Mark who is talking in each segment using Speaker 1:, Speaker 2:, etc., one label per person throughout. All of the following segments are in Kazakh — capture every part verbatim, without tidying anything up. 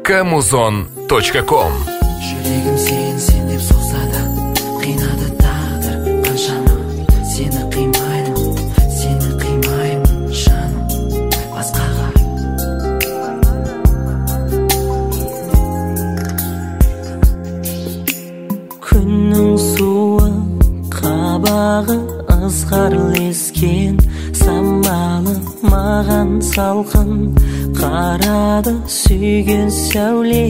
Speaker 1: muzon точка ком.
Speaker 2: Жүрегім сен, сен деп соқса да, қинады тағдыр қаншама. Сені қимаймын, сені қимаймын жаным басқаға. Күннің суы, қабағы ызғарлескен, самалы маған салқын қарады сүйген сәуле.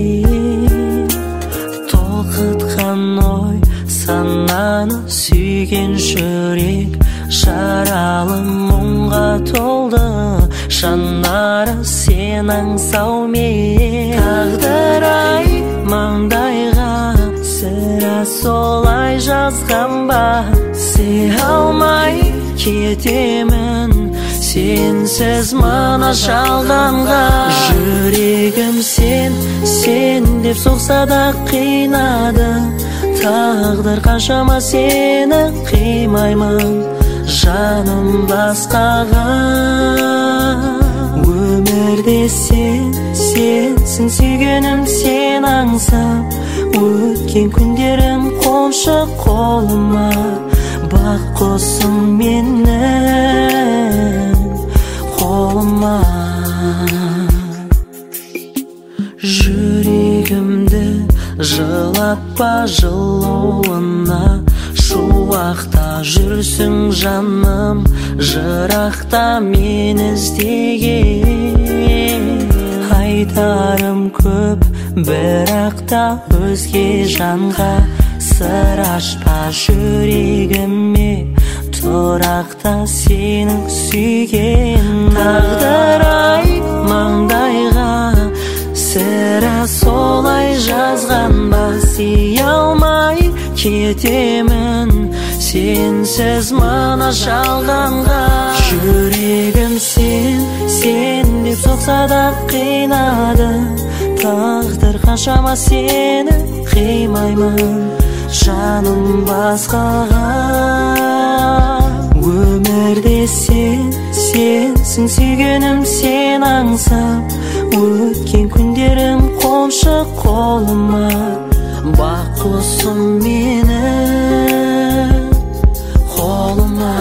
Speaker 2: Толқытқан ой сананы сүйген жүрек, жаралы мұңға толды жанары сен аңсаумен. Тағдыр-ай маңдайға сірә солай жазған ба, сене алмай кетемін сенсіз мына жалғанға. Жүрегім сен, сен деп соқса да қинады тағдыр қаншама. Сені қимаймын жаным басқаға. Өмірде сен, сенсің сүйгенім, сен аңсап өткен күндерім қоншы қолыма. Бақ құсым менің қолыма. Жүрегімді жылатпа жылуына, шуақта жүрсің жаным, жырақта мен іздеген. Айтарым көп, бірақ та өзге жанға сыр ашпа. Жүрегіме тұрақта сенің сүйген. Тағдыр-ай маңдайға сірә солай жазған ба, сүйе алмай кетемін сенсіз мына жалғанға. Жүрегім сен, сен деп соқса да қинады тағдыр қаншама. Сені қимаймын жаным басқаға. Өмірде сен, сенсің сүйгенім, сен аңсап өткен күндерім қоншы қолыма. Бақ құсым менің қолыма.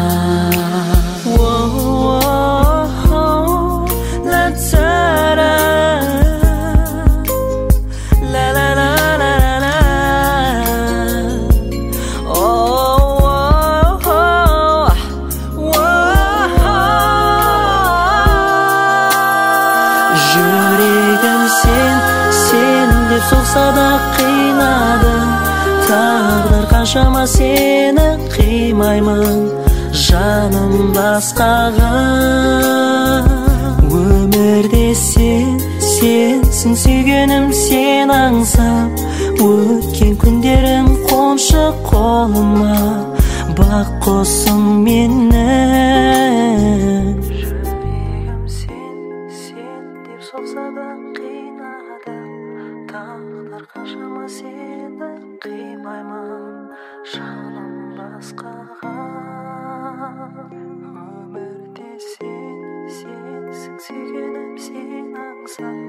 Speaker 2: Соқса да қинады тағдыр қаншама. Сені қимаймын жаным басқаға. Өмірде сен, сенсің сүйгенім, сен аңсап өткен күндерім қоншы қолыма. Бақ құсым менің. Жүрегім сен, сен деп соқса да қинады тағдыр қаншама. Сені қимаймын жаным басқаға. Өмірде сен, сенсің сүйгенім, сен аңсап